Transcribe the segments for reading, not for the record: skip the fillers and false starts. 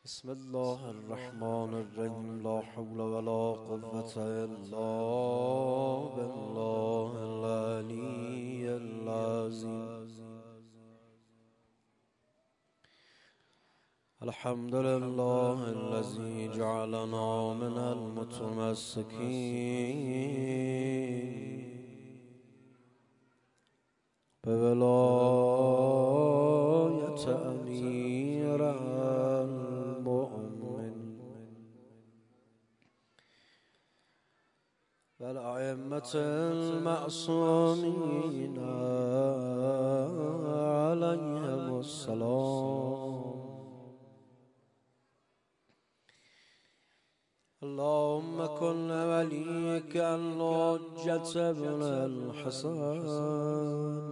بسم الله الرحمن الرحیم. لا حول ولا قوة الا بالله العلی العظیم. الحمد لله الذي جعلنا من المتمسكين بولاية امیر والأئمة المعصومين عليهم السلام. اللهم كن وليك الحجة بن الحسن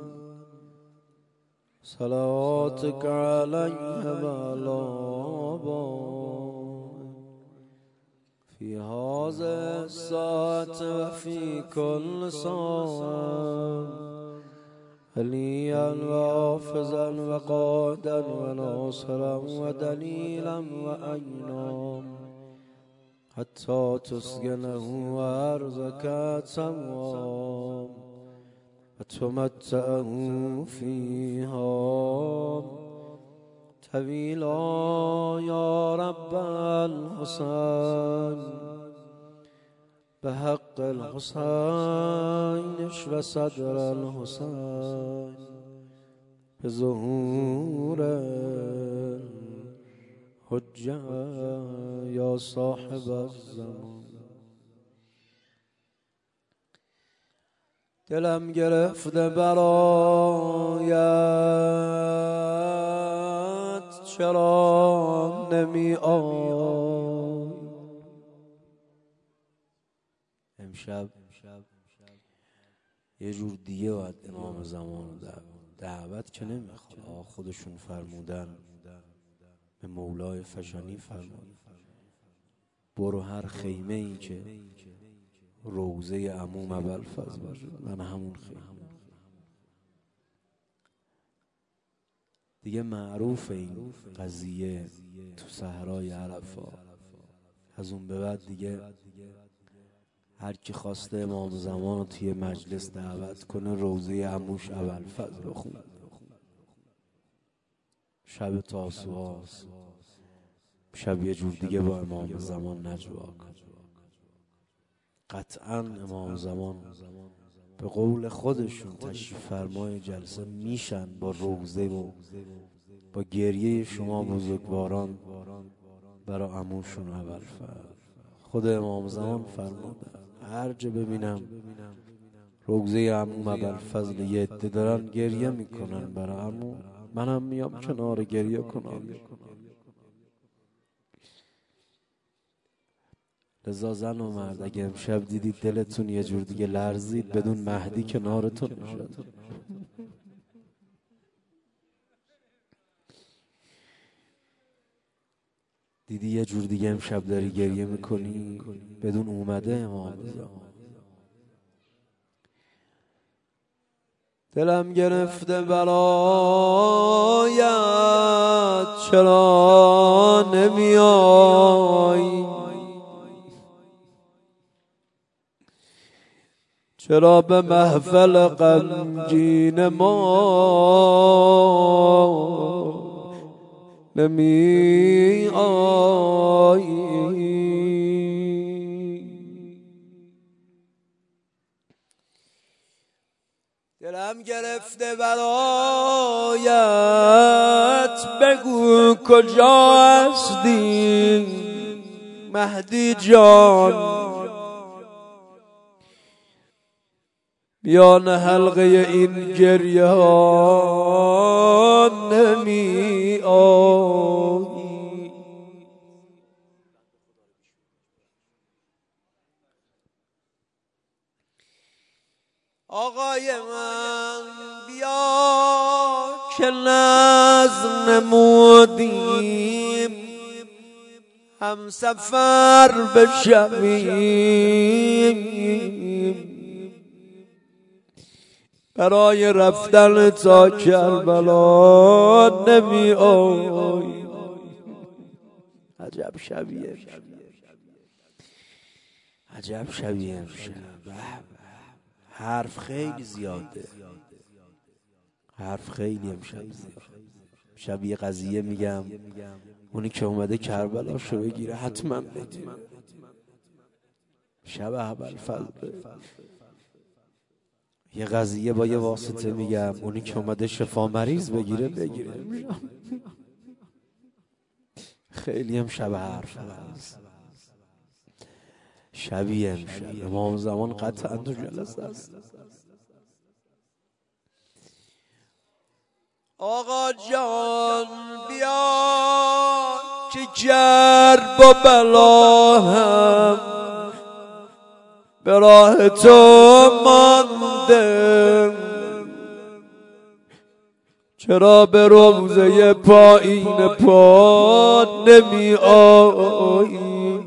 صلواتك عليه وعلى في هذه الساعة وفي كل ساعة وليا وحافظا وقائدا وناصرا ودليلا وعينا حتى تسكنه أرضك تمام وتمتعه فيها طويلا يا رب الحسين بحق الحسين اشف صدر الحسين بظهور الحجة يا صاحب الزمان. دلم گرفته برایت چرا نمی آی. امشب یه جور دیگه باید امام زمان رو دعوت که نمیخواد. خودشون فرمودن به مولای فشانی فرمود برو هر خیمه ای که روضه عموم ابوالفضل باشه من همون خیمه. دیگه معروف این قضیه تو صحرای عرفات. از اون به بعد دیگه هر کی خواسته امام زمان رو توی مجلس دعوت کنه روضه عموش ابوالفضل رو خونه. شب تاسوعاست، شب یه جور دیگه با امام زمان نجوا کن. قطعا امام زمان به قول خودشون تشریف فرمای جلسه میشن با روضه و با گریه شما بزرگواران برای عموشون ابوالفضل. خود امام زمان فرموده هر جا ببینم روضه عموم ابوالفضل یه عده دارن گریه میکنن برای عمو، منم میام کنار گریه کنم. لذا زن و مرد اگه امشب دیدید دلتون یه جور دیگه لرزید بدون مهدی کنارتون نشد. دیدی یه جور دیگه امشب داری گریه میکنی بدون اومده امام زمان. دلم گرفته برایت چرا نمیای. چرا به محفل غمگین ما نمی آیی. دلم گرفته برایت بگو کجا هستی مهدی جان. بیان حلقه این گریه ها نمی آیی. آقای من بیا که نظم نمودیم هم سفر بشویم برای رفتن تا کربلا نمی آی. عجب شبیه امشب، عجب شبیه امشب. حرف خیلی زیاده، حرف خیلی امشب زیاده. شبیه قضیه میگم، اونی که اومده کربلاشو بگیره حتما بگیره. شب ابوالفضل یه قضیه با یه واسطه میگم، اونی که اومده شفا مریض بگیره بگیره. خیلی هم شب حرف هست، شبیه امشب. امام زمان قطعا تو جلسه است. آقا جان بیا که کرب و بلا هم به راه تو مانده، چرا به روضه پایین پا نمی آیی؟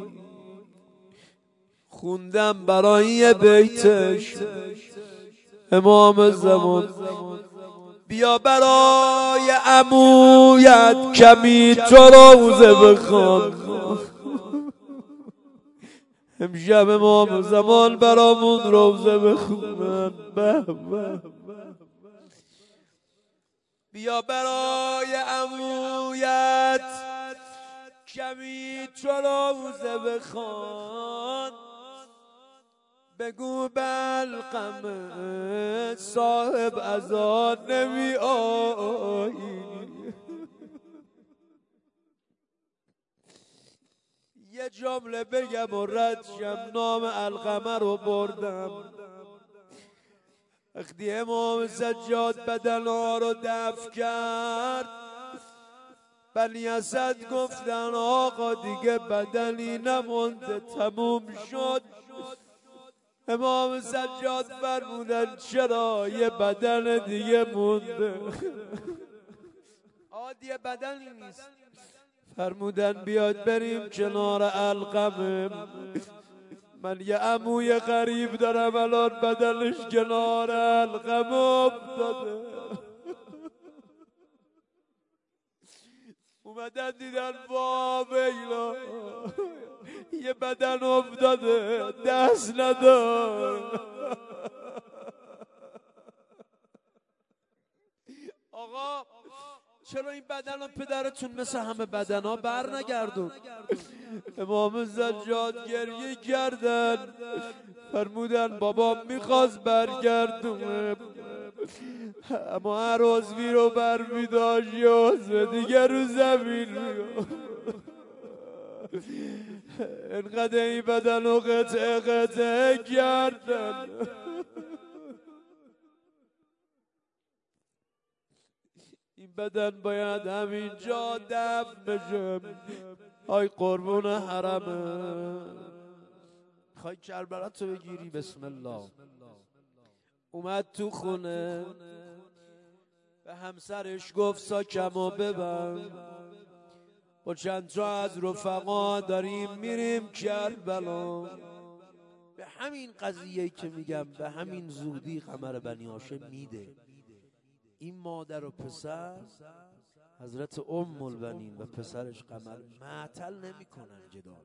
خوندم برای بیتش امام زمان، بیا برای عمویت کمی تو روضه بخوان. امشب امام زمان برامون روضه بخونن. بیا برای عمویت کمی تو روضه بخوان، بگو بلقم صاحب ازان نمی آیی. یه جمله بگم و رد شم، نام علقمه رو بردم. وقتی امام سجاد بدنها رو دفن کرد، بنی اسد گفتن آقا دیگه بدنی نمونده، تموم شد. امام سجاد فرمودن چرا؟ یه بدن دیگه مونده. عادی بدنی نیست. فرمودن بیاد بریم کنار علقمه، من یه عموی غریب دارم الان بدنش کنار علقمه افتاده. اومدن دیدن وا ویلا، یه بدن افتاده دست ندار. آقا چرا این بدن رو پدرتون مثل همه بدن ها بر نگردون؟ امام سجاد گریه کردن، فرمودن بابا میخواست برگردونه، اما هر عضوی رو بر میداشت یه عضو دیگه رو زمین انقدر این بدن رو قطعه قطعه کردن. این بدن باید همینجا دفن بشه. آی قربون حرمه، خواهی کربلاتو بگیری؟ بسم الله. اومد تو خونه، به همسرش گفت ساکمو ببند، با چند تا از رفقا داریم میریم کربلا. به همین قضیه‌ای که میگم، به همین زودی قمر بنی هاشم میده. این مادر و پسر حضرت ام البنین و پسرش قمر معطل نمی کنن جدال.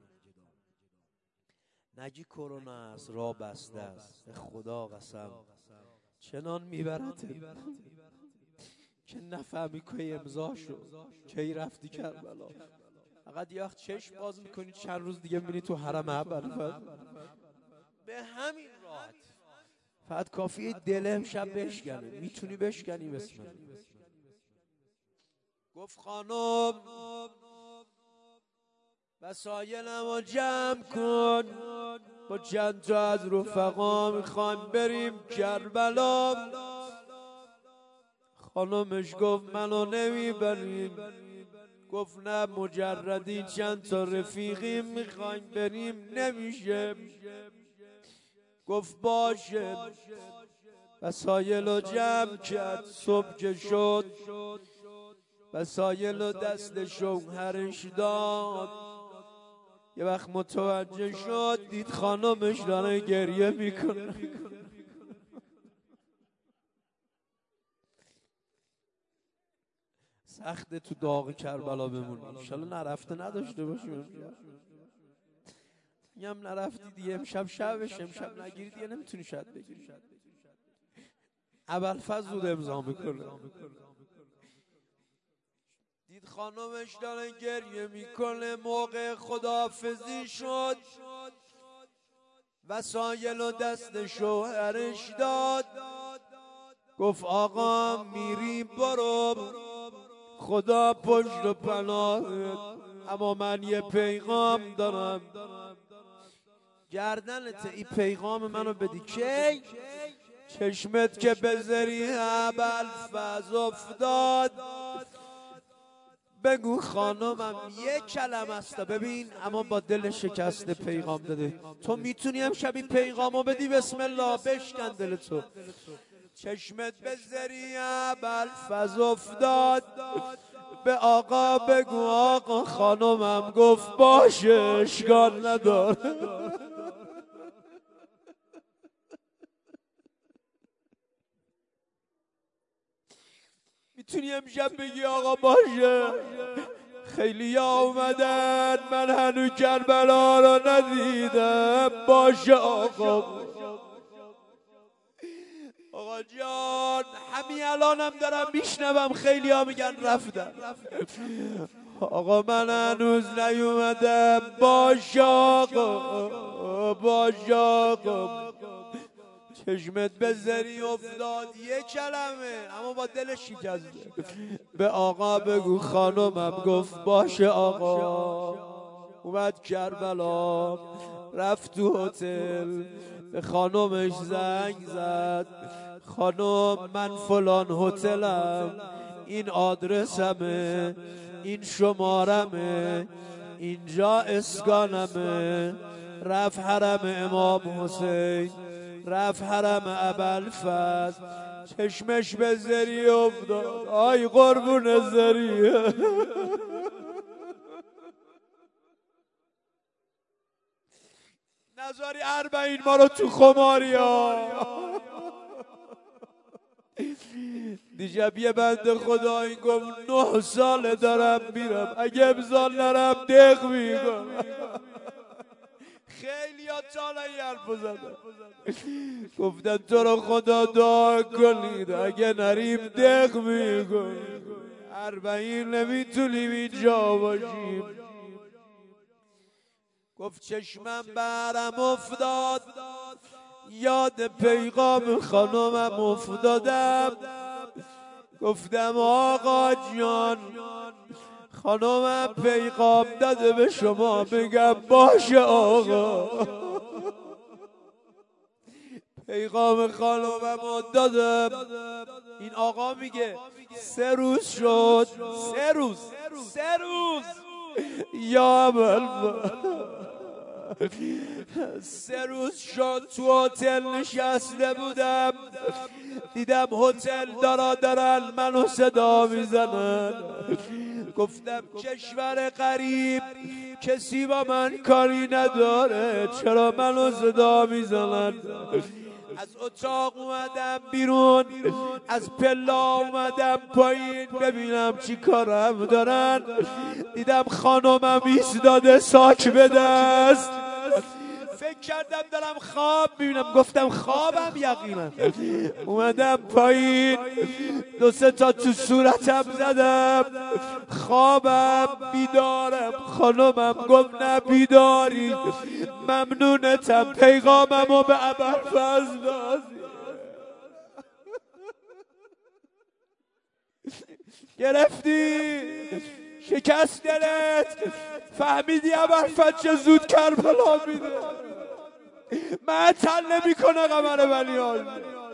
نگی کرونا است، راه بسته است، به خدا قسم چنان میبرد که نفهمی که امضا شد، کی رفتی کربلا. فقط یه وقت چشم باز میکنی چند روز دیگه میبینی تو حرم ابوالفضل. به همین راحت فقط کافیه دل امشب بشکنه. میتونی بشکنی؟ بسم الله. گفت خانم وسایلمو جمع کن، با چند تا از رفقا میخوایم بریم کربلا. خانمش گفت منو نمیبریم. گفت نه مجردی چند تا رفیقی میخوایم بریم. نمیشه. گفت باشه. وسایلو جمع کرد. صبح که شد وسایلو دست شوهرش داد. یه وقت متوجه شد دید خانمش داره گریه میکنه. سخت تو داغ کربلا بمونی. انشالله نرفته نداشته باشیم. میگم نرفتی دیگه، امشب شبش، امشب نگیری دیگه نمیتونی شاید بگیری. ابوالفضل زود امضا میکنه. دید خانمش داره گریه میکنه. موقع خداحافظی شد، وسایل و دست شوهرش داد. گفت آقا میری برو، خدا پشت و پناهت، اما من یه پیغام دارم. گردنت این پیغام منو بدی. کی؟ چشمت که بذاری ابوالفضل افتاد. بگو خانمم یه کلمه است، ببین اما با دل شکسته پیغام داده. تو میتونی امشب این پیغامو بدی؟ بسم الله، بشکن دل تو. چشمت بذاری ابوالفضل افتاد. به آقا بگو آقا خانمم گفت باشه اشکال نداره. میتونی امشب بگی آقا باشه؟ خیلی ها اومدن، من هنوز کربلا رو ندیدم. باشه آقا. آقا جان همین الانم دارم میشنوم خیلی ها میگن رفتن. آقا من هنوز نیومدم. باشه آقا، باشه آقا. چشمت بذاری افتاد. یه کلمه اما با دل شکسته. به آقا بگو خانمم گفت باشه آقا. اومد کربلا، رفت تو هتل، به خانمش زنگ زد. خانم من فلان هتلم، این آدرسمه، این شمارمه، اینجا اسکانمه. رفت حرم امام حسین، رفت حرم ابوالفضل. چشمش به زری افتاد. آی قربون زریه. نذاری 40 ما رو تو خماری ها. دیشب یه بنده خدایی گفت 9 ساله دارم میرم، اگه امسال نرم دق میکنم. خیلی ها تالا این حرفو زدن، گفتن تو رو خدا دعا کنید اگه نریم دق میکنیم. 40 نمیتونیم اینجا باشیم. گفت چشمم برم افتاد، یاد پیغام خانمم افتادم. گفتم آقا جان خانمم پیغام داده به شما بگم باشه آقا. پیغام خانمم دادم. این آقا میگه 3 روز شد، 3 روز یا ابوالفضل 3 روز شد تو هتل نشسته بودم، دیدم هتل دارن منو صدا میزنن. گفتم کشور غریب، کسی با من کاری نداره، چرا منو صدا میزنن؟ از اتاق اومدم بیرون، از پلا اومدم پایین ببینم چی کارم دارن. دیدم خانمم ایستاده ساک به دست. فکر کردم دارم خواب میبینم، گفتم خوابم یقینا. اومدم پایین 2-3 تا تو صورتم زدم. خوابم، بیدارم. خانمم گفت نه بیداری، ممنونتم، پیغاممو به ابوالفضل دادی. گرفتی، شکست دلت، فهمیدی ابوالفضل چه زود کربلا میده. معطل نمیکنه قمر ولیان.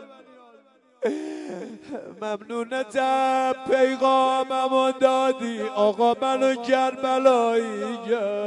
ممنونتم، پیغاممو دادی آقا، منو کربلایی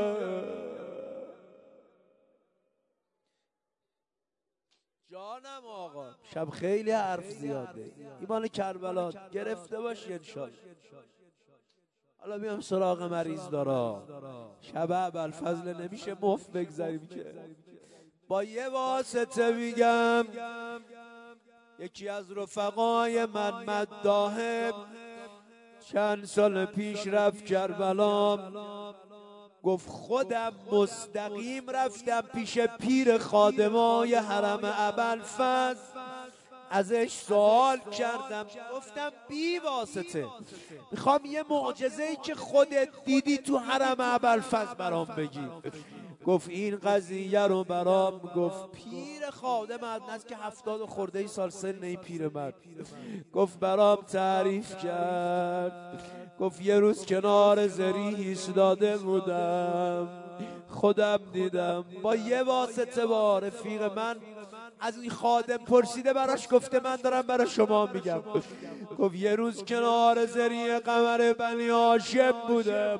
جانم آقا. شب خیلی حرف زیاده، ایمان کربلا گرفته باشی انشالله. حالا بیام سراغ مریض دارا. شب ابوالفضل نمیشه مفت بگذاریم که. با یه واسطه میگم، یکی از رفقای من مداحم چند سال پیش رفت کربلا، گفت خودم مستقیم رفتم پیش پیر خادمای حرم ابوالفضل، ازش سوال کردم، گفتم بی واسطه میخوام یه معجزه‌ای که خودت دیدی تو حرم ابوالفضل برام بگی. گفت این قضیه رو برام گفت پیر خادم است که 70 خورده سال سن این پیرمرد، گفت برام تعریف کرد. گفت یه روز کنار زریح ایستاده بودم، خودم دیدم با یه واسطه با رفیق من از این خادم پرسیده، براش گفته من دارم برای شما میگم. گفت یه روز کنار زریح قمر بنی هاشم بودم،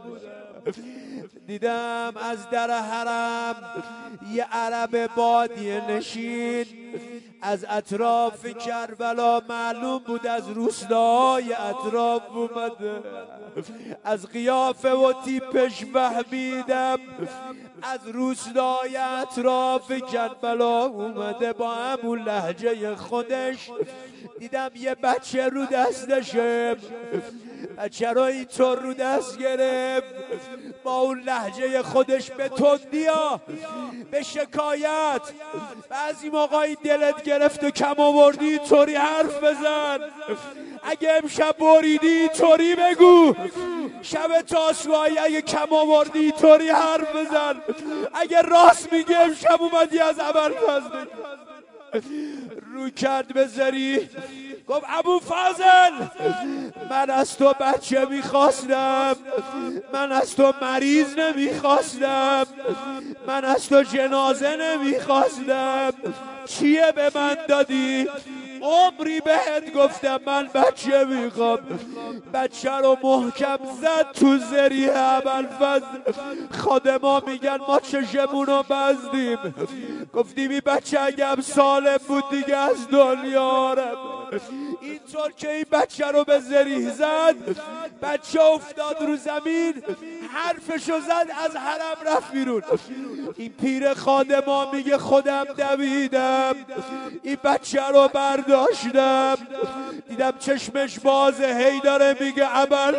دیدم از در حرم یه عرب بادیه نشین از اطراف کربلا معلوم بود، از روستاهای اطراف اومده، از قیافه و تیپش فهمیدم از روستاهای اطراف کربلا اومده، با همون لهجه خودش. دیدم یه بچه رو دستشه، بچه رو اینطور رو دست گرفت، با اون لهجه خودش به تندیا، به شکایت، بعضی موقعی دلت گرفت و کم آوردی اینطوری حرف بزن، اگه امشب بریدی اینطوری بگو، شب تاسوعایی اگه کم آوردی اینطوری حرف بزن، اگه راست میگی امشب اومدی از ابوالفضل بگو. رو کرد به زریح، گفت ابوالفضل من از تو بچه میخواستم، من از تو مریض نمیخواستم، من از تو جنازه نمیخواستم، چیه به من دادی؟ عمری بهت گفتم من بچه میخوام. بچه رو محکم زد تو زریح ابوالفضل. خادما میگن ما چشمونو بستیم، گفتیم این بچه اگه هم سالم بود دیگه از دنیا رفت. اینطور که این بچه رو به زریح زد، بچه افتاد رو زمین، حرفشو زد، از حرم رفت بیرون. این پیر خادما میگه خودم دویدم، این بچه رو برداشتم، دیدم چشمش بازه، هی داره میگه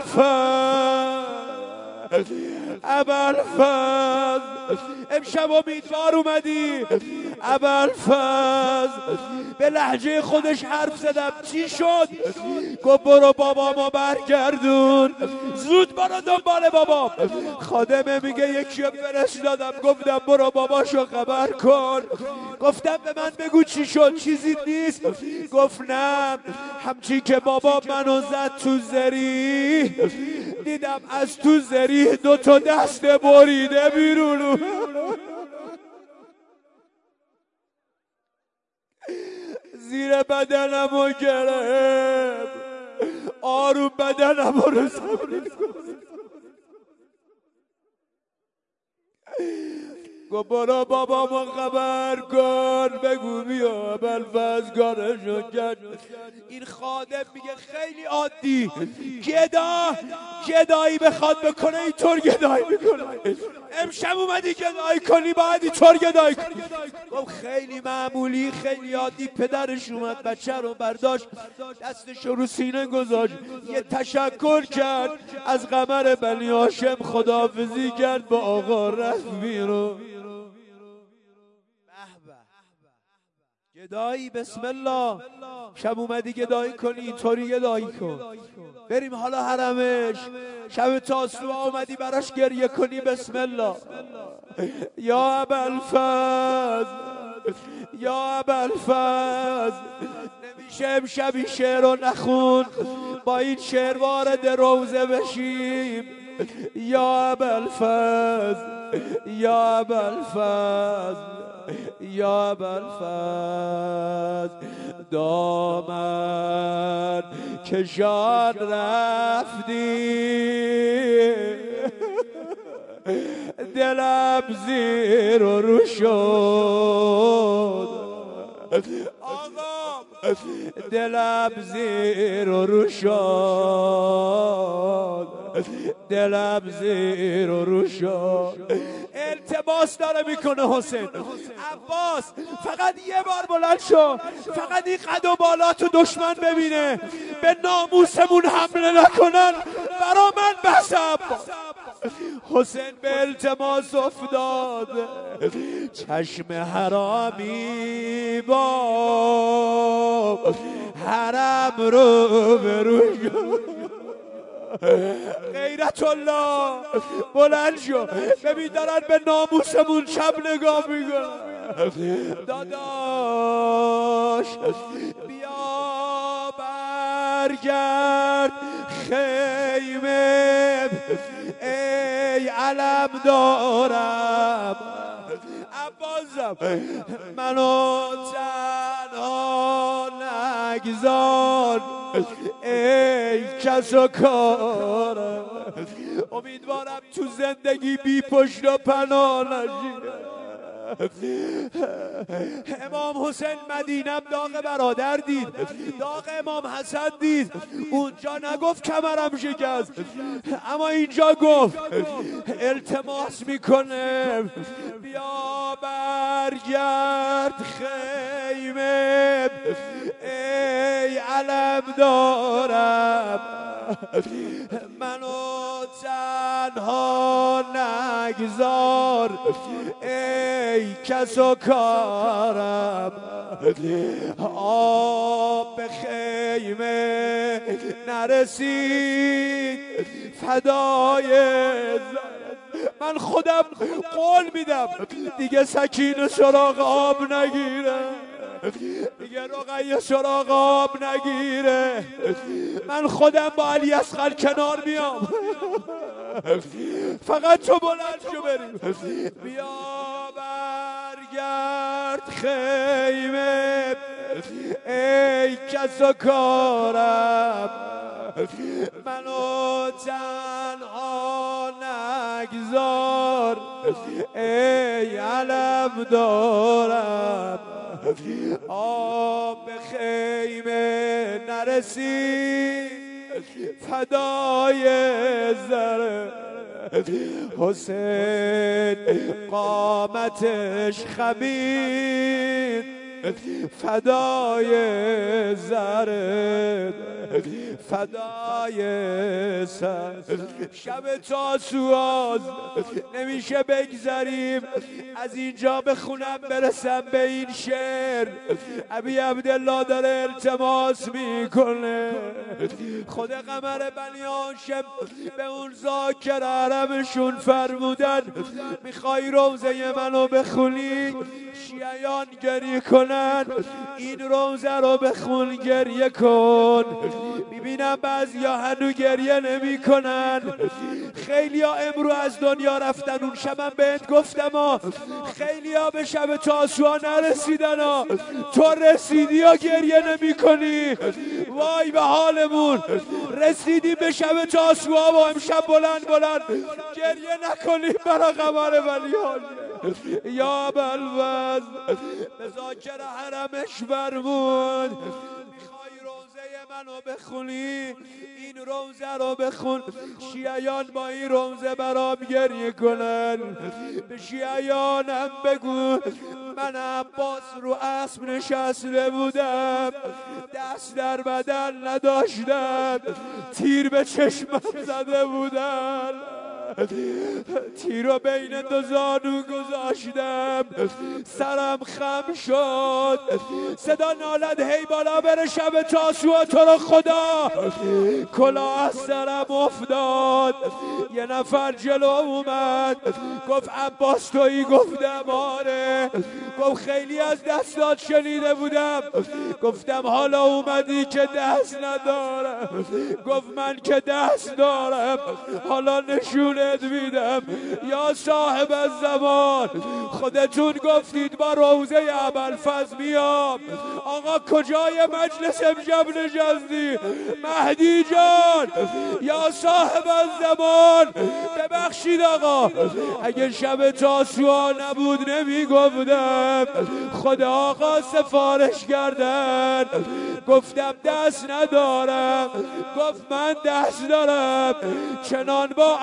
ابوالفضل امشب امیدوار اومدی؟ ابوالفضل به لهجه خودش حرف زدم. چی شد؟ گفت برو بابامو برگردون، زود برو دنبال بابام. خادمه میگه یکی رو فرستادم، گفتم برو باباشو خبر کن. گفتم به من بگو چی شد؟ چیزی نیست؟ گفت نه، همچی که بابا منو زد تو زریح، دیدم از تو زریح 2 تا دست بریده بیرون، زیر بدنمو گرفت، آروم بدنمو رو زمین گفت برو بابامو خبر کن، بگو بیا ابوالفضل کارشو کرد. این خادم میگه خیلی عادی، گدایی بخواد بکنه اینطور گدایی میکنه. امشب اومدی گدایی کنی، باید اینطور گدایی کنی. گفت خیلی معمولی، خیلی عادی. پدرش اومد، بچه رو برداشت، دستش رو سینه گذاشت، یه تشکر کرد از قمر بنی هاشم، خداحافظی کرد با آقا، رفت بیرون. گدایی بسم الله، شب اومدی گدایی کنی اینطوری گدایی کن. بریم حالا حرمش، شب تاسوعا اومدی براش گریه کنی، بسم الله. یا ابوالفضل، یا ابوالفضل نمیشه امشب این شعر رو نخون، با این شعر وارد روزه بشیم. یا ابوالفضل، یا ابوالفضل، یا ابوالفضل دامن کشان رفتی، دلم زیر و رو شد، آقا دلم زیر و رو شد، دلم زیر و رو شد. التماس داره میکنه حسین عباس، فقط یه بار بلند شو، فقط این قد و بالاتو دشمن ببینه، به ناموسمون حمله نکنن، برا من بسم. حسین به التماس افتاد، چشم حرامی با حرم رو بروی. غیرت الله بلند شو، ببین دارن به ناموسمون چپ نگاه میکنن. داداش بیا برگرد خیمه، ای علم دارم عباسم، منو تنها نگذار ای کس و کارم. امیدوارم تو زندگی بی پشت و پناه نشی. امام حسین مدینم داغ برادر دید، داغ امام حسن دید. اونجا نگفت کمرم شکست، اما اینجا گفت التماس میکنه بیا برگرد خیمه، ای علم دارم منو تنها نگذار ای کس و کارم. آب به خیمه نرسید فدای من خودم قول میدم دیگه سکینه سراغ آب نگیره، دیگه رقیه سراغ آب نگیره. من خودم با علی اصغر کنار میام، فقط تو بلند شو بریم. بیا برگرد خیمه ای کس و کارم، منو تنها نگذار ای علم دارم. آب به خیمه نرسید فدای زره. حسین قامتش خمید فدای زره، فدای سر. شب تاسوعاست، نمیشه بگذریم از اینجا بخونم برسم به این شعر. ابی عبدالله داره التماس میکنه، خود قمر بنی هاشم به اون ذاکر عربشون فرمودن میخوای روزه منو بخونی شیعیان گریه کنن، این روزه رو بخون گریه کن. میبینم بعضیا هنو گریه نمی کنن. خیلی ها امرو از دنیا رفتن، اون شبم بهت گفتم خیلی ها به شب تاسوعا نرسیدن تو رسیدی یا گریه نمی کنی. وای به حالمون، رسیدی به شب تاسوعا و امشب بلند گریه نکنی برا قمر ولی یا بلوز به ذاکر حرمش فرمود میخوای روزه منو بخونی این روزه رو بخون، شیعیان با این روزه برام گریه کنن. به شیعیانم بگو من عباس رو اسب نشسته بودم، دست در بدن نداشتم، تیر به چشمم زده بودن، تیر رو بین دو زانو گذاشتم، سرم خم شد، صدا نالد هی بالا بره شب تاسوعا تو رو خدا. کلاه از سرم افتاد، یه نفر جلو اومد گفت عباس تویی؟ گفتم آره. گفت خیلی از دستات شنیده بودم. گفتم حالا اومدی که دست ندارم. گفت من که دست دارم، حالا نشونت میدم. یا صاحب الزمان، خودتون گفتید با روزه ابوالفضل میام. آقا کجای مجلس امشب نشستی؟ مهدی جان، یا صاحب الزمان ببخشید آقا، اگه شب تاسوعا نبود نمیگفتم. خود آقا سفارش کردن. گفتم دست ندارم. گفت من دست دارم. چنان با عمود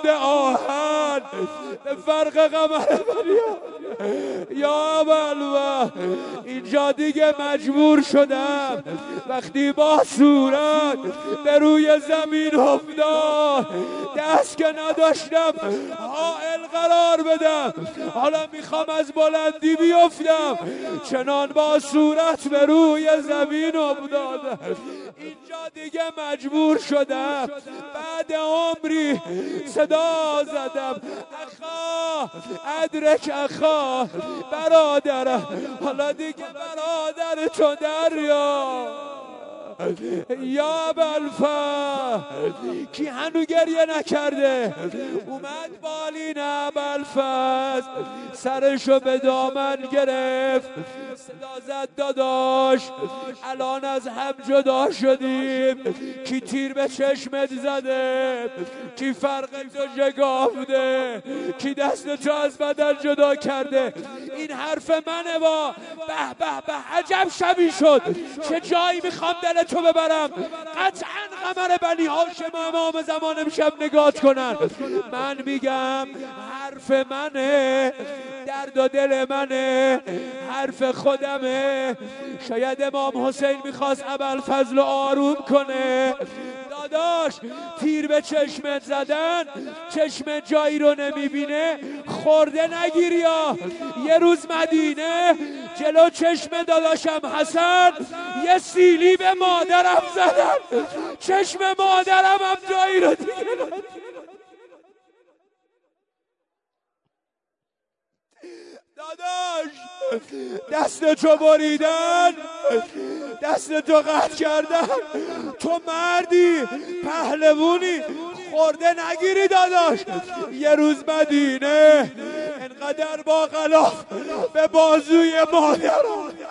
عود آهن به فرق قمر بلیا. یا ابوالفضل اینجا دیگه مجبور شدم وقتی با صورت به روی زمین افتاد دست که نداشتم حائل قرار بدم، حالا میخوام از بلندی بیفتم، چنان با صورت به روی زمین افتادم. اینجا دیگه مجبور شدم بعد عمری صدا زدم اخا ادرک اخا، برادرم، حالا دیگه برادر تو دریا. یا ابوالفضل کی هنو گریه نکرده اومد بالین ابوالفضل سرشو به دامن گرفت صدا زد داداش الان از هم جدا شدیم، کی تیر به چشمت زده، کی فرق تو شکافته، کی دست تو از بدن جدا کرده. این حرف منه با به به به عجب شبی شد، چه جایی میخوام دل تو ببرم، قطعا قمر بنی هاشم امام زمان امشب نگات کنن. من میگم حرف منه، درد و دل منه، حرف خودمه. شاید امام حسین میخواست ابوالفضل رو آروم کنه. داداش تیر به چشمت زدن، چشم جایی رو نمیبینه، خورده نگیر. یا یه روز مدینه جلو چشم داداشم حسن یه سیلی به مادرم زدن، چشم مادرم هم جایی رو دیگه داداش دست تو بریدن، دست تو قطع کردن، تو مردی پهلوونی، خورده نگیری داداش. یه روز مدینه انقدر با غلاف به بازوی مادر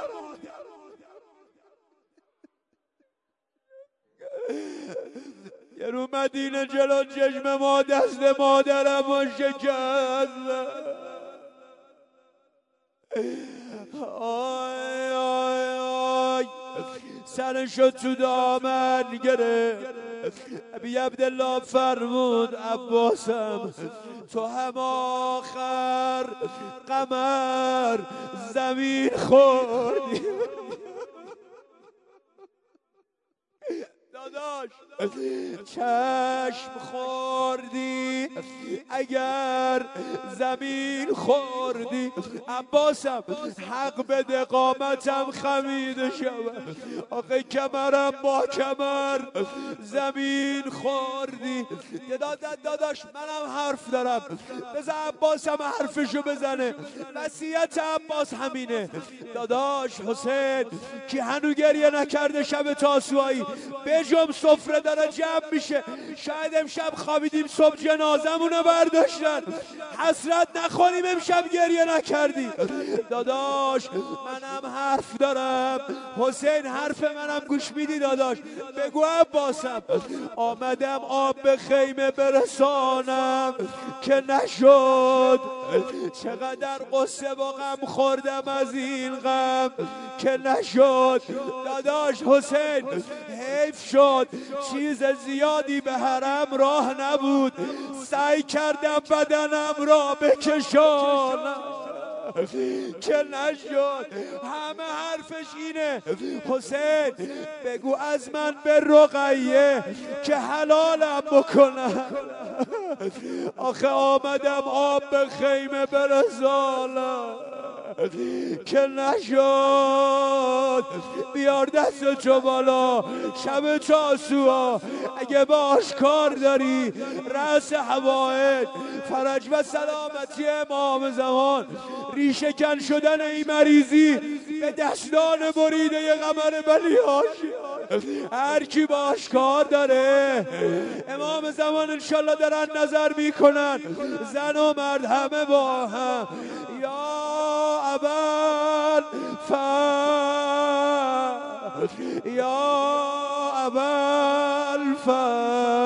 یه رو مدینه جلو چشم ما دست مادرم و شکست. آی آی آی سرشو تو دامن گرفت. ابی عبدالله فرمود عباسم تو هم آخر قمر زمین خوردی. داداش چشم خوردی اگر زمین خوردی. عباسم حق بده قامتم خمیده شود، آخه کمرم با کمر زمین خوردی. داداش منم حرف دارم، بذار عباسم حرفشو بزنه. وصیت عباس همینه. داداش حسین کی هنو گریه نکرده شب تاسوعایی، بجم سفره داره جمع میشه، شاید امشب خوابیدیم صبح جنازمونو برداشتن، حسرت نخوریم امشب گریه نکردی. داداش منم حرف دارم، حسین حرف منم گوش میدی داداش؟ بگو عباسم آمدم آب به خیمه برسانم که نشد، چقدر قصه با غم خوردم از این غم که نشد. داداش حسین حیف شد چیز زیادی به حرم راه نبود، سعی کردم بدنم را بکشانم که نشد. همه حرفش اینه حسین بگو از من به رقیه که حلالم بکنم. آخه آمدم آب به خیمه برسانم که نشد. بیار دست تو بالا شب تاسوعا، اگه باش کار داری رأس حوائج فرج و سلامتی امام زمان، ریشه کن شدن این مریضی به دستان بریده قمر بنی هاشم، هر کی باش کار داره امام زمان انشالله دارن نظر میکنن، زن و مرد همه با هم. یا ابوالفضل یا ابوالفضل